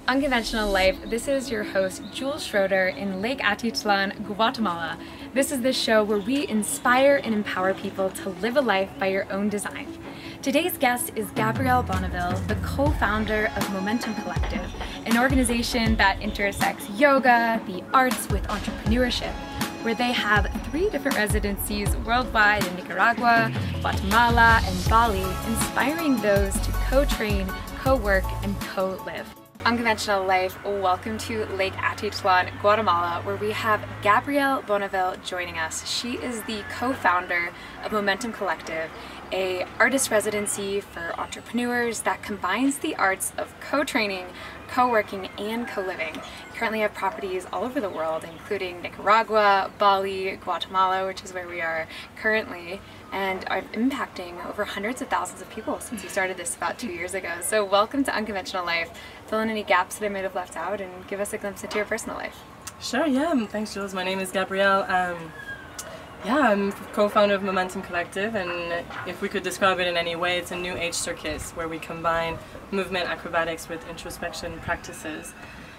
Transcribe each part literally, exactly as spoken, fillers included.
Unconventional Life. This is your host, Jules Schroeder, in Lake Atitlan, Guatemala. This is the show where we inspire and empower people to live a life by your own design. Today's guest is Gabrielle Bonneville, the co-founder of Momentum Collective, an organization that intersects yoga, the arts with entrepreneurship, where they have three different residencies worldwide in Nicaragua, Guatemala, and Bali, inspiring those to co-train, co-work, and co-live. Unconventional Life, welcome to Lake Atitlan, Guatemala, where we have Gabrielle Bonneville joining us. She is the co-founder of Momentum Collective, a artist residency for entrepreneurs that combines the arts of co-training, co-working, and co-living. We currently have properties all over the world, including Nicaragua, Bali, Guatemala, which is where we are currently, and are impacting over hundreds of thousands of people since we started this about two years ago. So welcome to Unconventional Life. Fill in any gaps that I might have left out and give us a glimpse into your personal life. Sure, yeah. Thanks, Jules. My name is Gabrielle. Um, yeah, I'm co-founder of Momentum Collective, and if we could describe it in any way, it's a new age circus where we combine movement acrobatics with introspection practices.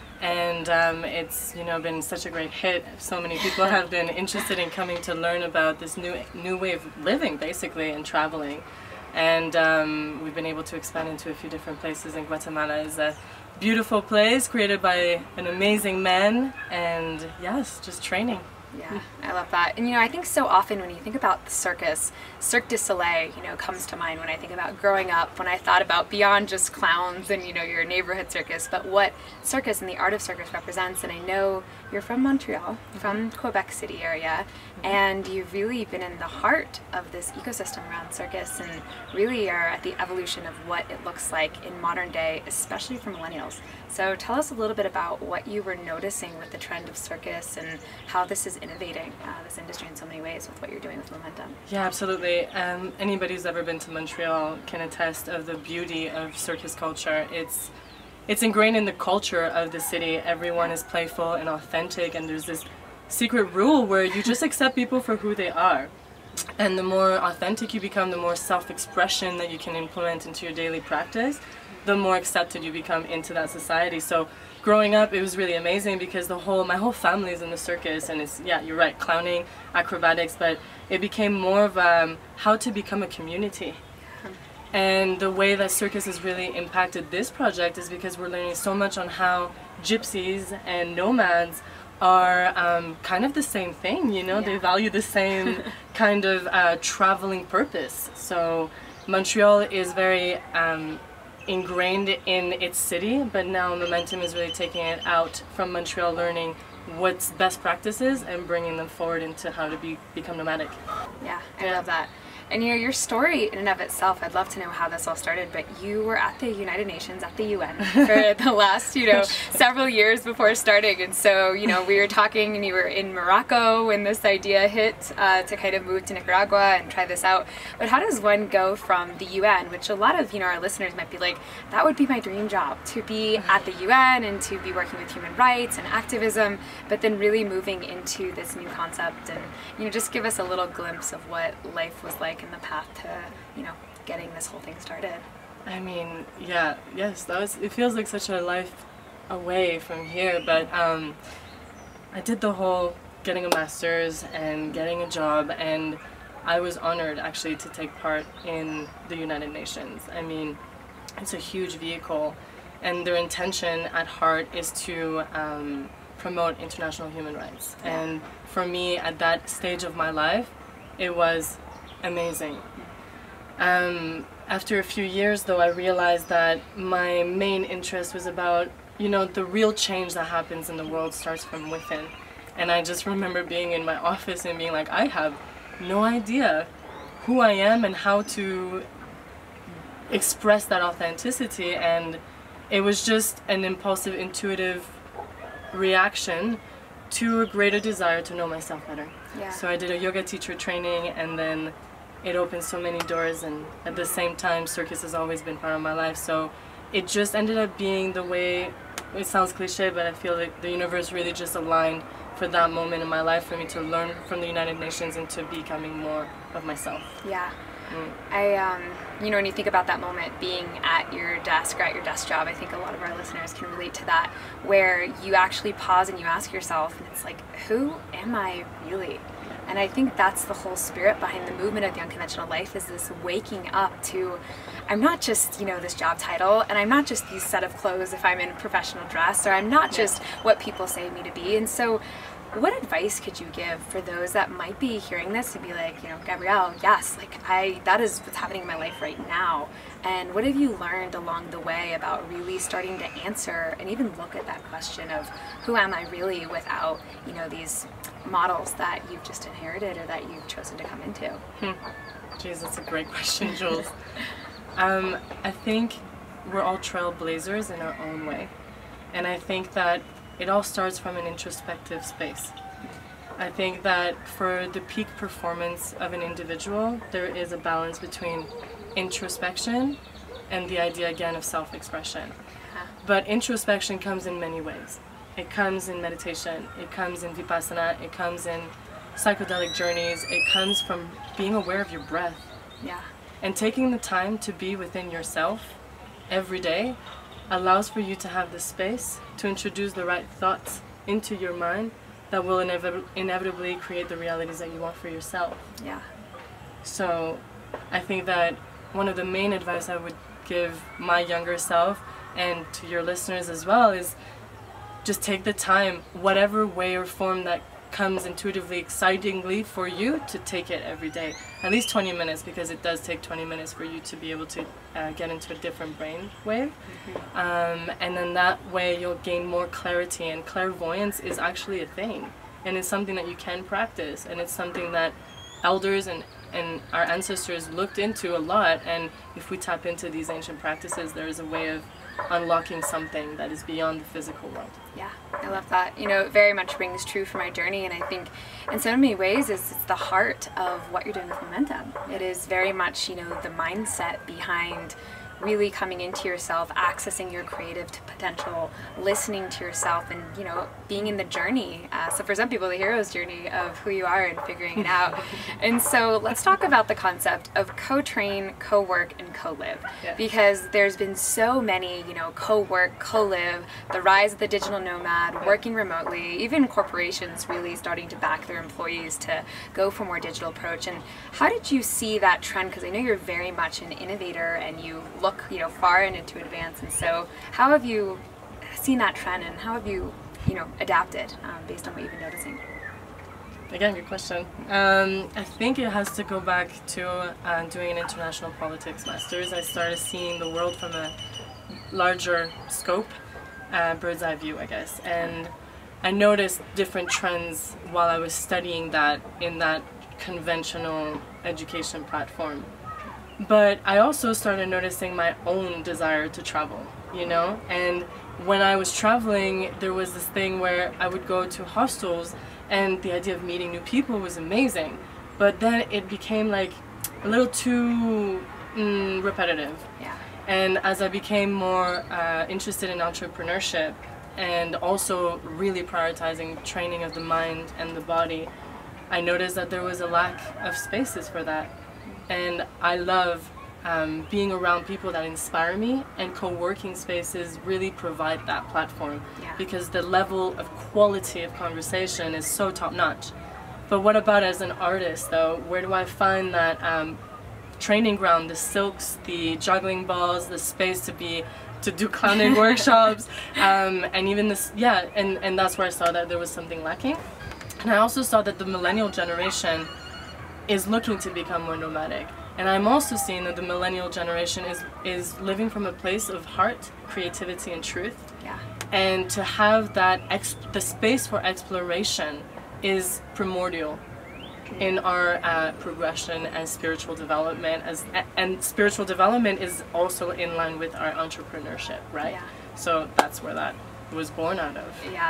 And um, it's, you know, been such a great hit. So many people have been interested in coming to learn about this new new way of living, basically, and traveling. And um, we've been able to expand into a few different places. And Guatemala is a beautiful place created by an amazing man. And yes, just training. Yeah, I love that. And you know, I think so often when you think about the circus, Cirque du Soleil, you know, comes to mind when I think about growing up, when I thought about beyond just clowns and, you know, your neighborhood circus, but what circus and the art of circus represents. And I know you're from Montreal, from Quebec City area, and you've really been in the heart of this ecosystem around circus and really are at the evolution of what it looks like in modern day, especially for millennials. So tell us a little bit about what you were noticing with the trend of circus and how this is innovating uh, this industry in so many ways with what you're doing with Momentum. Yeah, absolutely. Um, anybody who's ever been to Montreal can attest of the beauty of circus culture. It's it's ingrained in the culture of the city. Everyone is playful and authentic, and there's this secret rule where you just accept people for who they are. And the more authentic you become, the more self-expression that you can implement into your daily practice, the more accepted you become into that society. So growing up, it was really amazing because the whole my whole family is in the circus, and it's, yeah, you're right, clowning, acrobatics, but it became more of um, how to become a community. And the way that circus has really impacted this project is because we're learning so much on how gypsies and nomads are um, kind of the same thing, you know, yeah. They value the same kind of uh, traveling purpose. So Montreal is very um, ingrained in its city, but now Momentum is really taking it out from Montreal, learning what's best practices and bringing them forward into how to be become nomadic. Yeah, I yeah. love that. And you know, your story in and of itself, I'd love to know how this all started, but you were at the United Nations, at the U N, for the last, you know, several years before starting. And so, you know, we were talking and you were in Morocco when this idea hit uh, to kind of move to Nicaragua and try this out. But how does one go from the U N, which a lot of, you know, our listeners might be like, that would be my dream job, to be at the U N and to be working with human rights and activism, but then really moving into this new concept and, you know, just give us a little glimpse of what life was like in the path to, you know, getting this whole thing started. I mean, yeah, yes, that was, it feels like such a life away from here, but um, I did the whole getting a master's and getting a job, and I was honored actually to take part in the United Nations. I mean, it's a huge vehicle, and their intention at heart is to um, promote international human rights. Yeah. And for me, at that stage of my life, it was amazing. Um, after a few years, though, I realized that my main interest was about, you know, the real change that happens in the world starts from within. And I just remember being in my office and being like, I have no idea who I am and how to express that authenticity. And it was just an impulsive, intuitive reaction to a greater desire to know myself better. Yeah. So I did a yoga teacher training, and then it opened so many doors, and at the same time circus has always been part of my life, so it just ended up being the way, it sounds cliche, but I feel like the universe really just aligned for that moment in my life for me to learn from the United Nations and to becoming more of myself. Yeah. Mm. I, um, you know, when you think about that moment being at your desk or at your desk job, I think a lot of our listeners can relate to that, where you actually pause and you ask yourself, and it's like, who am I really? And I think that's the whole spirit behind the movement of the unconventional life, is this waking up to, I'm not just, you know, this job title, and I'm not just these set of clothes if I'm in professional dress, or I'm not just what people say me to be. And so what advice could you give for those that might be hearing this and be like, you know, Gabrielle, yes, like I, that is what's happening in my life right now. And what have you learned along the way about really starting to answer and even look at that question of who am I really, without, you know, these models that you've just inherited or that you've chosen to come into? Hmm. Jeez, that's a great question, Jules. um, I think we're all trailblazers in our own way. And I think that it all starts from an introspective space. I think that for the peak performance of an individual, there is a balance between introspection and the idea, again, of self-expression. But introspection comes in many ways. It comes in meditation, it comes in vipassana, it comes in psychedelic journeys, it comes from being aware of your breath. Yeah. And taking the time to be within yourself every day allows for you to have the space to introduce the right thoughts into your mind that will inevi- inevitably create the realities that you want for yourself. Yeah. So I think that one of the main advice I would give my younger self, and to your listeners as well, is just take the time, whatever way or form that comes intuitively, excitingly for you, to take it every day. At least twenty minutes, because it does take twenty minutes for you to be able to uh, get into a different brain wave. Mm-hmm. Um, and then that way you'll gain more clarity, and clairvoyance is actually a thing. And it's something that you can practice, and it's something that elders and, and our ancestors looked into a lot. And if we tap into these ancient practices, there is a way of unlocking something that is beyond the physical world. Yeah, I love that. You know, it very much rings true for my journey, and I think in so many ways it's, it's the heart of what you're doing with Momentum. It is very much, you know, the mindset behind really coming into yourself, accessing your creative potential, listening to yourself, and, you know, being in the journey. Uh, so for some people, the hero's journey of who you are and figuring it out. And so let's talk about the concept of co-train, co-work, and co-live. Yeah. Because there's been so many, you know, co-work, co-live, the rise of the digital nomad, working remotely, even corporations really starting to back their employees to go for a more digital approach. And how did you see that trend? Because I know you're very much an innovator and you look look, you know, far and into advance. And so how have you seen that trend, and how have you, you know, adapted um, based on what you've been noticing? Again, good question. Um, I think it has to go back to uh, doing an international politics master's. I started seeing the world from a larger scope, uh, bird's eye view, I guess. And I noticed different trends while I was studying that in that conventional education platform. But I also started noticing my own desire to travel, you know? And when I was traveling, there was this thing where I would go to hostels, and the idea of meeting new people was amazing. But then it became like a little too mm, repetitive. Yeah. And as I became more uh, interested in entrepreneurship, and also really prioritizing training of the mind and the body, I noticed that there was a lack of spaces for that. And I love um, being around people that inspire me, and co-working spaces really provide that platform. Yeah. Because the level of quality of conversation is so top-notch. But what about as an artist, though? Where do I find that um, training ground, the silks, the juggling balls, the space to be to do clowning workshops, um, and even this, yeah, and, and that's where I saw that there was something lacking. And I also saw that the millennial generation is looking to become more nomadic. And I'm also seeing that the millennial generation is is living from a place of heart, creativity, and truth. Yeah. And to have that, ex- the space for exploration is primordial in our uh, progression and spiritual development. As and spiritual development is also in line with our entrepreneurship, right? Yeah. So that's where that was born out of. Yeah,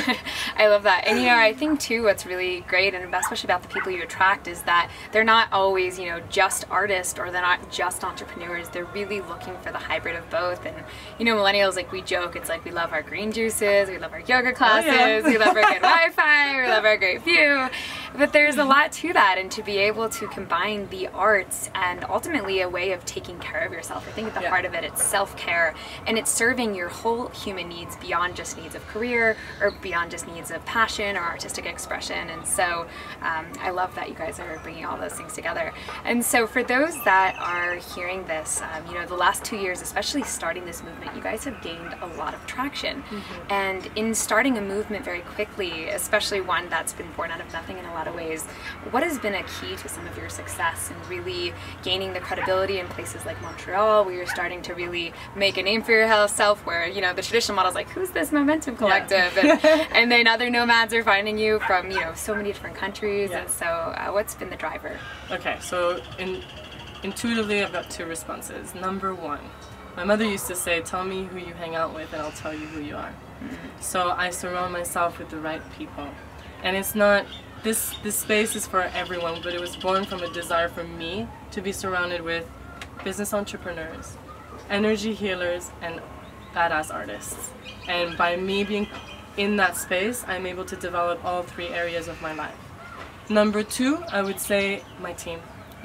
I love that. And you know, I think too what's really great, and especially about the people you attract, is that they're not always, you know, just artists, or they're not just entrepreneurs. They're really looking for the hybrid of both. And you know, millennials, like we joke, it's like we love our green juices, we love our yoga classes, oh, yeah. we love our good Wi-Fi, we love our great view. But there's a lot to that, and to be able to combine the arts and ultimately a way of taking care of yourself. I think at the yeah. heart of it, it's self-care, and it's serving your whole human needs beyond just needs of career or beyond just needs of passion or artistic expression. And so um, I love that you guys are bringing all those things together. And so for those that are hearing this, um, you know, the last two years, especially starting this movement, you guys have gained a lot of traction. Mm-hmm. And in starting a movement very quickly, especially one that's been born out of nothing in a lot of ways, what has been a key to some of your success in really gaining the credibility in places like Montreal, where you're starting to really make a name for yourself, where, you know, the traditional model is like, who's this Momentum Collective? Yeah. and, and then other nomads are finding you from, you know, so many different countries. Yeah. And so uh, what's been the driver? Okay, so in, intuitively I've got two responses. Number one, my mother used to say, tell me who you hang out with and I'll tell you who you are. Mm-hmm. So I surround myself with the right people. And it's not, this, this space is for everyone, but it was born from a desire for me to be surrounded with business entrepreneurs, energy healers, and badass artists. And by me being in that space, I'm able to develop all three areas of my life. Number two, I would say my team.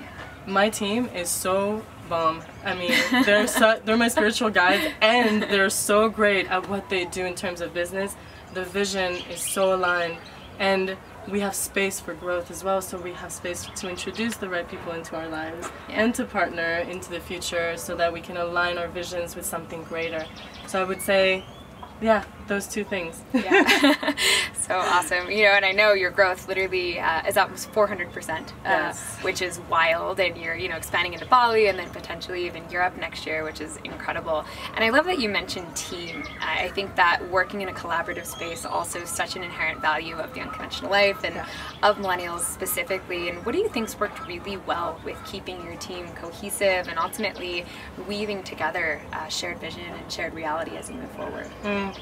My team is so bomb. I mean, they're so, they're my spiritual guides, and they're so great at what they do in terms of business. The vision is so aligned, and we have space for growth as well, so we have space to introduce the right people into our lives yeah. and to partner into the future so that we can align our visions with something greater. So I would say, yeah, those two things. Yeah. So awesome. You know, and I know your growth literally uh, is almost four hundred percent, uh, yes. which is wild. And you're, you know, expanding into Bali and then potentially even Europe next year, which is incredible. And I love that you mentioned team. I think that working in a collaborative space also is such an inherent value of the unconventional life and yeah. of millennials specifically. And what do you think's worked really well with keeping your team cohesive and ultimately weaving together uh, shared vision and shared reality as you move forward? Mm.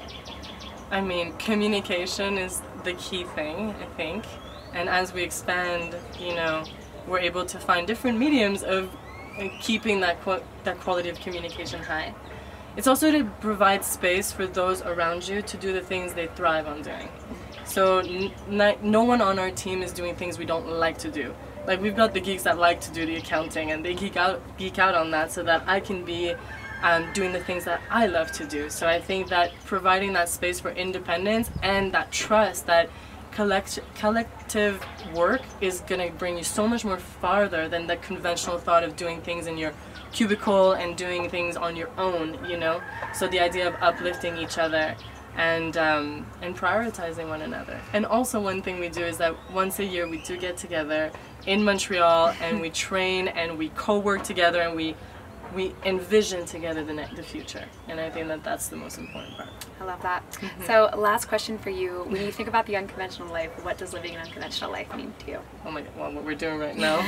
I mean, communication is the key thing, I think. And as we expand, you know, we're able to find different mediums of keeping that qu that quality of communication high. It's also to provide space for those around you to do the things they thrive on doing. So n no one on our team is doing things we don't like to do. Like, we've got the geeks that like to do the accounting, and they geek out, geek out on that so that I can be Um, doing the things that I love to do. So I think that providing that space for independence and that trust that collect collective work is going to bring you so much more farther than the conventional thought of doing things in your cubicle and doing things on your own, you know? So the idea of uplifting each other and um, and prioritizing one another. And also one thing we do is that once a year we do get together in Montreal and we train and we co-work together and we we envision together the, the future, and I think that that's the most important part. I love that. Mm-hmm. So last question for you, when you think about the unconventional life, what does living an unconventional life mean to you? Oh my god, well, what we're doing right now.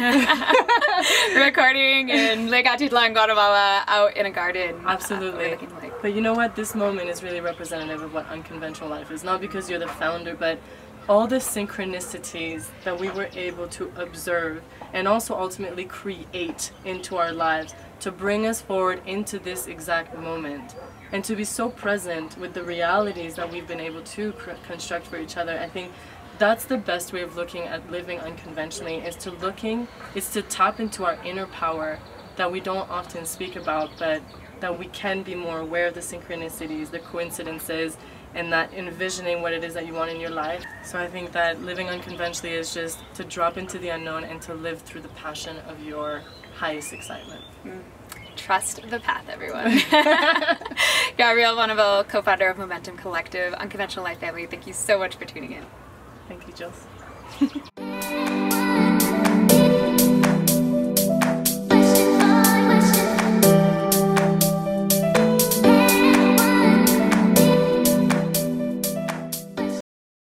Recording in Lake Atitlan, Guatemala, out in a garden. Absolutely. Uh, like. But you know what, this moment is really representative of what unconventional life is, not because you're the founder, but all the synchronicities that we were able to observe and also ultimately create into our lives to bring us forward into this exact moment and to be so present with the realities that we've been able to construct for each other. I think that's the best way of looking at living unconventionally, is to looking, is to tap into our inner power that we don't often speak about, but that we can be more aware of the synchronicities, the coincidences, and that envisioning what it is that you want in your life. So I think that living unconventionally is just to drop into the unknown and to live through the passion of your highest excitement. Mm. Trust the path, everyone. Gabrielle Bonneville, co-founder of Momentum Collective, Unconventional Life Family, thank you so much for tuning in. Thank you, Jules.